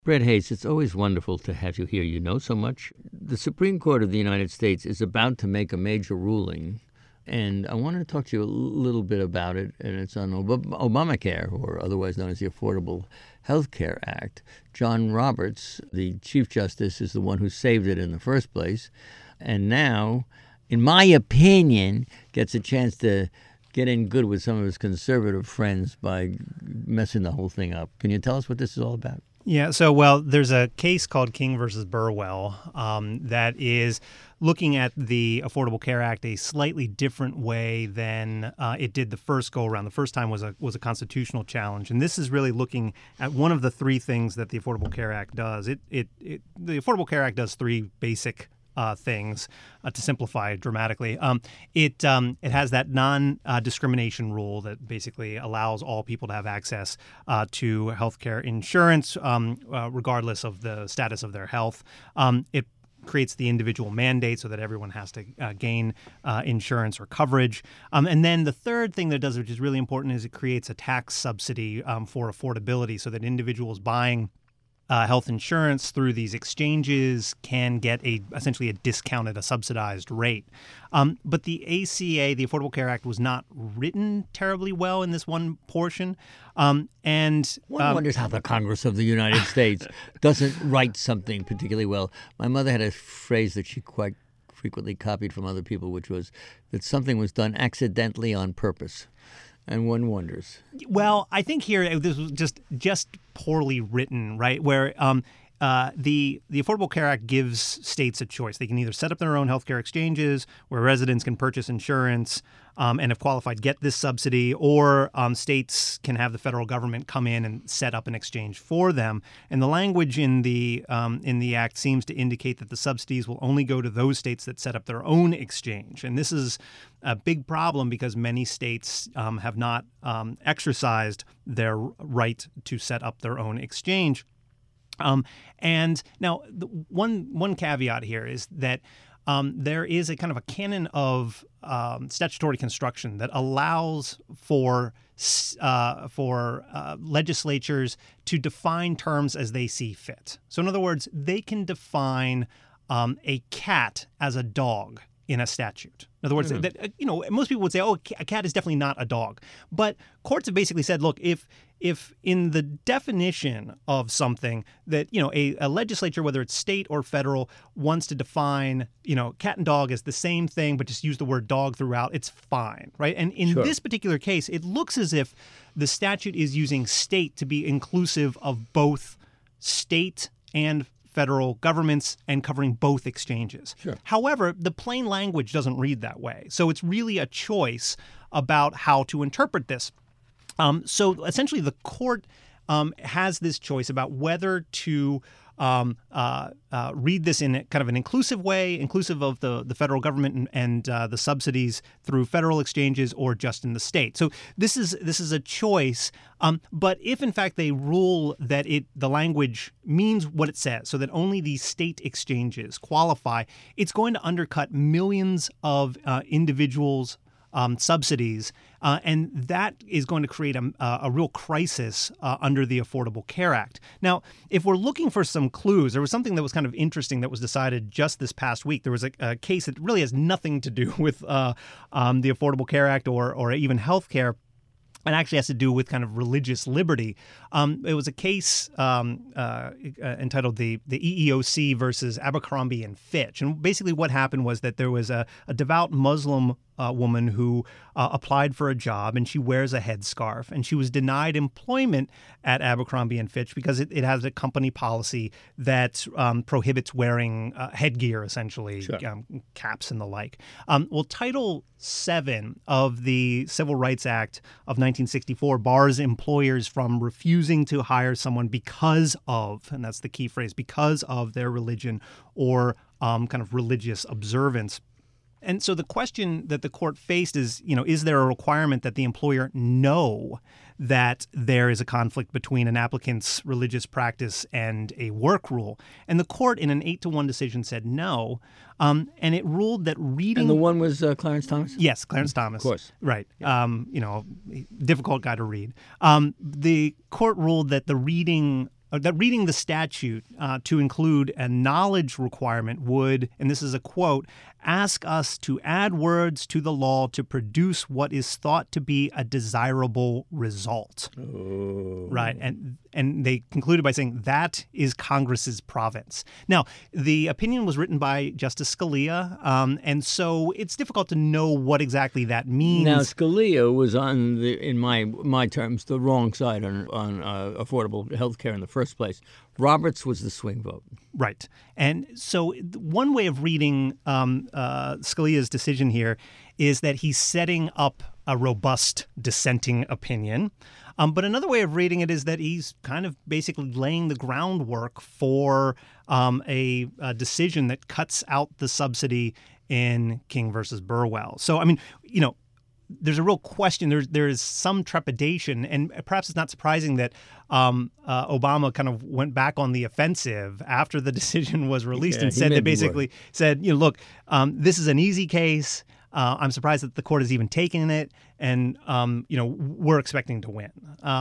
Brett Hayes, it's always wonderful to have you here. You know so much. The Supreme Court of the United States is about to make a major ruling, and I wanted to talk to you a little bit about it, and it's on Obamacare, or otherwise known as the Affordable Health Care Act. John Roberts, the Chief Justice, is the one who saved it in the first place, and now, in my opinion, gets a chance to get in good with some of his conservative friends by messing the whole thing up. Can you tell us what this is all about? Yeah, so, there's a case called King versus Burwell that is looking at the Affordable Care Act a slightly different way than it did the first go-around. The first time was a constitutional challenge, and this is really looking at one of the three things that the Affordable Care Act does. The Affordable Care Act does three basic things, to simplify dramatically. It has that non-discrimination rule that basically allows all people to have access to healthcare insurance, regardless of the status of their health. It creates the individual mandate so that everyone has to gain insurance or coverage. And then the third thing that it does, which is really important, is it creates a tax subsidy for affordability so that individuals buying health insurance through these exchanges can get essentially a discounted, a subsidized rate. But the ACA, the Affordable Care Act, was not written terribly well in this one portion. And one wonders how the Congress of the United States doesn't write something particularly well. My mother had a phrase that she quite frequently copied from other people, which was that something was done accidentally on purpose. And one wonders. Well, I think here this was just poorly written, right? Where the Affordable Care Act gives states a choice. They can either set up their own healthcare exchanges where residents can purchase insurance and, if qualified, get this subsidy, or states can have the federal government come in and set up an exchange for them. And the language in the act seems to indicate that the subsidies will only go to those states that set up their own exchange. And this is a big problem because many states have not exercised their right to set up their own exchange. And now, one caveat here is that there is a kind of a canon of statutory construction that allows for legislatures to define terms as they see fit. So, in other words, they can define a cat as a dog in a statute. In other words, most people would say, "Oh, a cat is definitely not a dog," but courts have basically said, "Look, if in the definition of something that a legislature, whether it's state or federal, wants to define cat and dog as the same thing, but just use the word dog throughout, it's fine, right?" And in this particular case, it looks as if the statute is using state to be inclusive of both state and federal governments and covering both exchanges. Sure. However, the plain language doesn't read that way. So it's really a choice about how to interpret this. So essentially the court has this choice about whether to read this in kind of an inclusive way, inclusive of the federal government and the subsidies through federal exchanges, or just in the state. So this is a choice. But if in fact they rule that the language means what it says, so that only these state exchanges qualify, it's going to undercut millions of individuals' subsidies, and that is going to create a real crisis under the Affordable Care Act. Now, if we're looking for some clues, there was something that was kind of interesting that was decided just this past week. There was a case that really has nothing to do with the Affordable Care Act or even health care. It actually has to do with kind of religious liberty. It was a case entitled the EEOC versus Abercrombie and Fitch. And basically what happened was that there was a devout Muslim woman who applied for a job, and she wears a headscarf, and she was denied employment at Abercrombie and Fitch because it has a company policy that prohibits wearing headgear, essentially, Sure. Caps and the like. Well, Title VII of the Civil Rights Act of 1964 bars employers from refusing to hire someone because of, and that's the key phrase, because of their religion or kind of religious observance. And so the question that the court faced is, is there a requirement that the employer know that there is a conflict between an applicant's religious practice and a work rule? And the court, in an 8-1 decision, said no. And it ruled that reading... And the one was Clarence Thomas? Yes, Clarence Thomas. Of course. Right. Difficult guy to read. The court ruled that the reading that reading the statute to include a knowledge requirement would, and this is a quote, ask us to add words to the law to produce what is thought to be a desirable result. Oh. Right. And they concluded by saying that is Congress's province. Now, the opinion was written by Justice Scalia, and so it's difficult to know what exactly that means. Now, Scalia was on, in my terms, the wrong side on affordable health care in the first place. Roberts was the swing vote. Right. And so one way of reading Scalia's decision here is that he's setting up a robust dissenting opinion. But another way of reading it is that he's kind of basically laying the groundwork for a decision that cuts out the subsidy in King versus Burwell. So, I mean, there's a real question. There is some trepidation, and perhaps it's not surprising that Obama kind of went back on the offensive after the decision was released and said look, this is an easy case. I'm surprised that the court has even taken it, and we're expecting to win.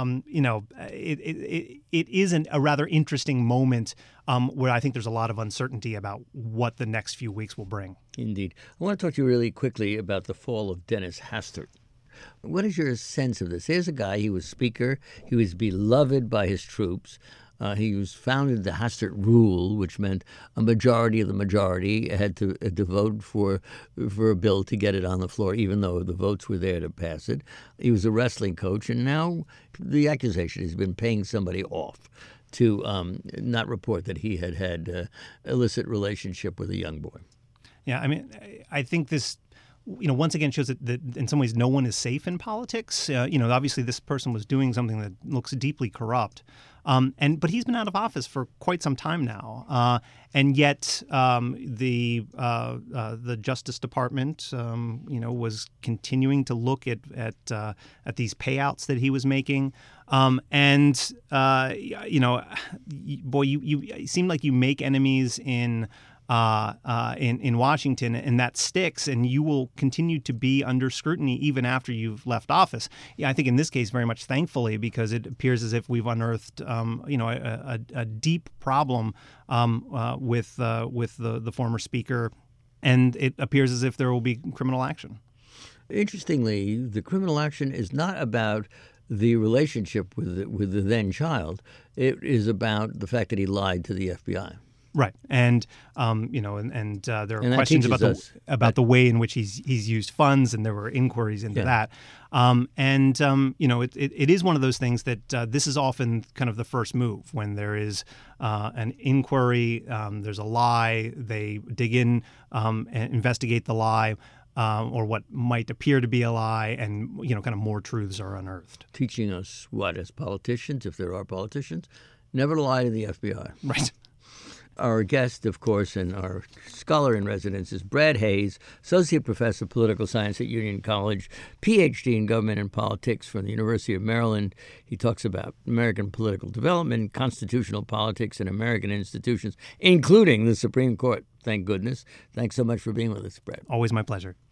It is a rather interesting moment where I think there's a lot of uncertainty about what the next few weeks will bring. Indeed. I want to talk to you really quickly about the fall of Dennis Hastert. What is your sense of this? Here's a guy, he was speaker, he was beloved by his troops. He was founded the Hastert Rule, which meant a majority of the majority had to vote for a bill to get it on the floor, even though the votes were there to pass it. He was a wrestling coach, and now the accusation has been paying somebody off to not report that he had illicit relationship with a young boy. Yeah, I mean, I think this once again shows that in some ways no one is safe in politics. Obviously this person was doing something that looks deeply corrupt. But he's been out of office for quite some time now, and yet the Justice Department, was continuing to look at these payouts that he was making, you seem like you make enemies in Washington, and that sticks, and you will continue to be under scrutiny even after you've left office. Yeah, I think in this case, very much thankfully, because it appears as if we've unearthed, a deep problem with the former speaker, and it appears as if there will be criminal action. Interestingly, the criminal action is not about the relationship with the then child. It is about the fact that he lied to the FBI. Right, and there are questions about the way in which he's used funds, and there were inquiries into that. It is one of those things that this is often kind of the first move when there is an inquiry. There's a lie. They dig in and investigate the lie. Or what might appear to be a lie, and kind of more truths are unearthed. Teaching us what, as politicians, if there are politicians, never to lie to the FBI. Right. Our guest, of course, and our scholar in residence is Brad Hayes, Associate Professor of Political Science at Union College, Ph.D. in Government and Politics from the University of Maryland. He talks about American political development, constitutional politics, and American institutions, including the Supreme Court. Thank goodness. Thanks so much for being with us, Brad. Always my pleasure.